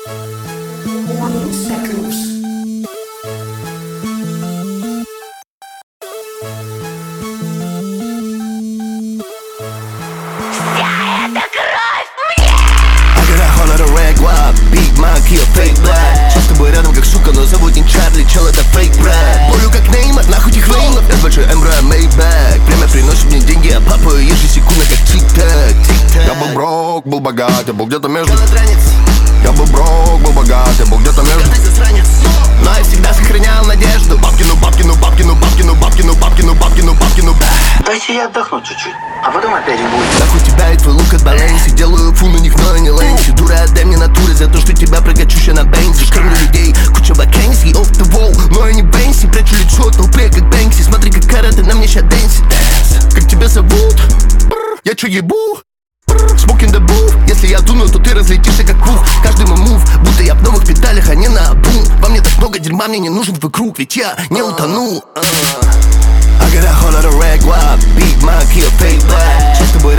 Big Mac, я фейк, блядь. Сейчас с тобой рядом как сука, но зовут не Чарли, чел, это фейк, брат. Болю как Неймар, нахуй этих лейнов. Я с большой Эмбро, Мейбэк. Время приносит мне деньги, а папа ежесекундно как тик-так. Я был брок, был богат, я был где-то между. Я был брок, был богат, я был где-то между. Но я всегда сохранял надежду. Бабкину, бабкину, бабкину, бабкину, бабкину, бабкину, бабкину, бабкину. Дайте я отдохну чуть-чуть, а потом опять в бой. Нахуй тебя и твой лук от Баленси. Делаю фу на них, но я не Лэнси. Дура, отдай мне натуры за то, что тебя прокачу на бензи. Кормлю людей, куча вакансий, off the wall. Но я не Бенси, прячу лицо, толпе как Бэнкси. Смотри, как караты на мне ща дэнси. Как тебя зовут? Я чё ебу? Smoke in the booth. Если я дуну, то ты разлетишься как пух. Каждый мой мув, будто я в новых педалях, а не на бум. Во мне так много дерьма, мне не нужен твой круг, ведь я не утонул. I got a whole lot of rag, wop, Big Mac, я фейк, блядь. Сейчас с тобой